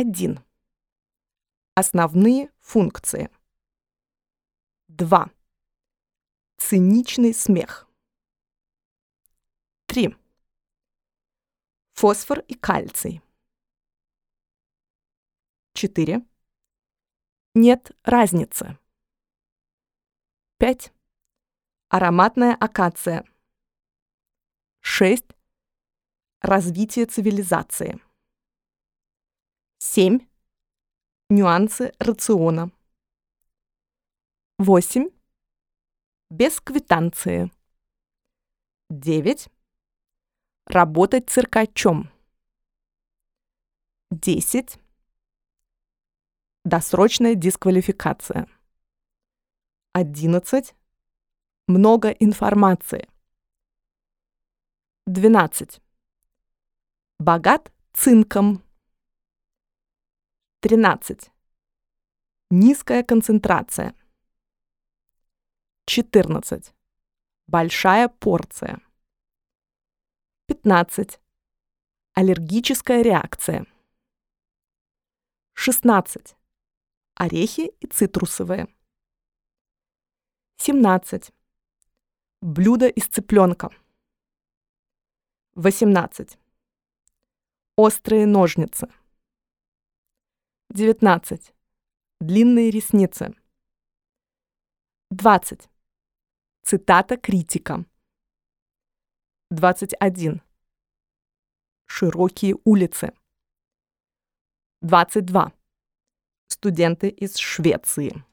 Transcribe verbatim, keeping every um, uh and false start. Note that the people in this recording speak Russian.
один. Основные функции. два. Циничный смех. три. Фосфор и кальций. четыре. Нет разницы. пять. Ароматная акация. шесть. Развитие цивилизации. семь. Нюансы рациона. восемь. Без квитанции. девять. Работать циркачом. десять. Досрочная дисквалификация. одиннадцать. Много информации. двенадцать. Богат цинком. тринадцать. Низкая концентрация. четырнадцать. Большая порция. пятнадцать. Аллергическая реакция. шестнадцать. Орехи и цитрусовые. семнадцать. Блюдо из цыпленка. восемнадцать. Острые ножницы. девятнадцать. Длинные ресницы. двадцать. Цитата критика. двадцать один. Широкие улицы. двадцать два. Студенты из Швеции.